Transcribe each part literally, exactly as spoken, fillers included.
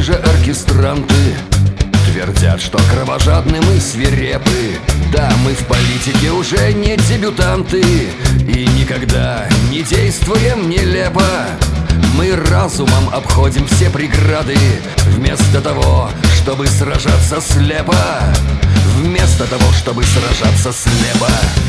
же оркестранты твердят, что кровожадны мы свирепы. Да, мы в политике уже не дебютанты и никогда не действуем нелепо. Мы разумом обходим все преграды, вместо того, чтобы сражаться слепо. Вместо того, чтобы сражаться слепо.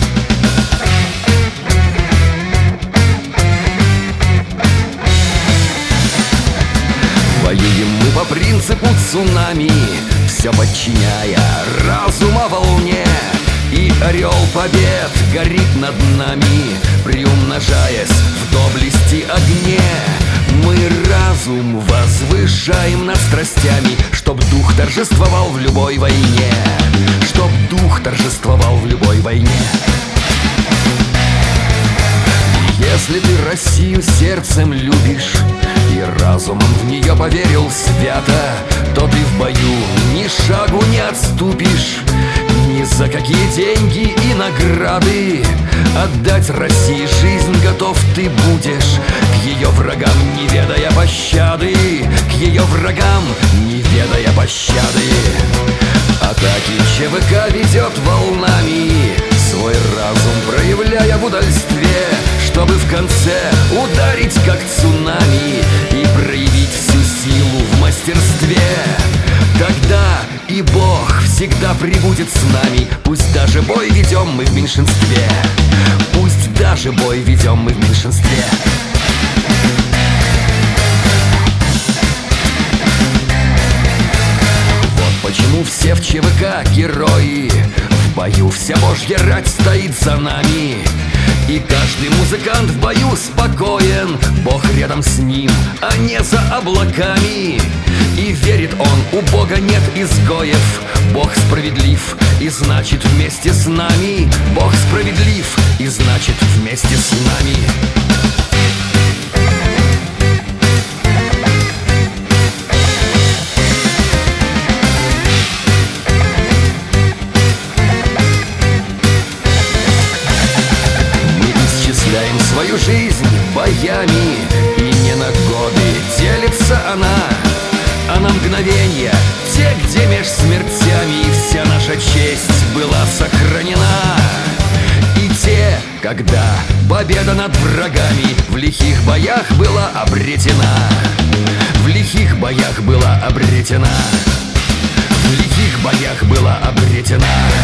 Воюем мы по принципу цунами, все подчиняя разума волне. И орел побед горит над нами, приумножаясь в доблести огне. Мы разум возвышаем над страстями, чтоб дух торжествовал в любой войне. Чтоб дух торжествовал в любой войне. Если ты Россию сердцем любишь и разумом в нее поверил свято, то ты в бою ни шагу не отступишь, ни за какие деньги и награды. Отдать России жизнь готов ты будешь, к ее врагам не ведая пощады, к ее врагам не ведая пощады. Атаки ЧВК ведет волнами, свой разум проявляя в удальстве, чтобы в конце ударить как цунами и проявить всю силу в мастерстве. Тогда и Бог всегда прибудет с нами, пусть даже бой ведем мы в меньшинстве. Пусть даже бой ведем мы в меньшинстве. Вот почему все в ЧВК герои, в бою вся Божья рать стоит за нами. И каждый музыкант в бою спокоен, Бог рядом с ним, а не за облаками. И верит он, у Бога нет изгоев, Бог справедлив, и значит вместе с нами. Бог справедлив, и значит вместе с нами. Свою жизнь боями, и не на годы делится она, а на мгновенья, те, где меж смертями вся наша честь была сохранена. И те, когда победа над врагами в лихих боях была обретена. В лихих боях была обретена. В лихих боях была обретена.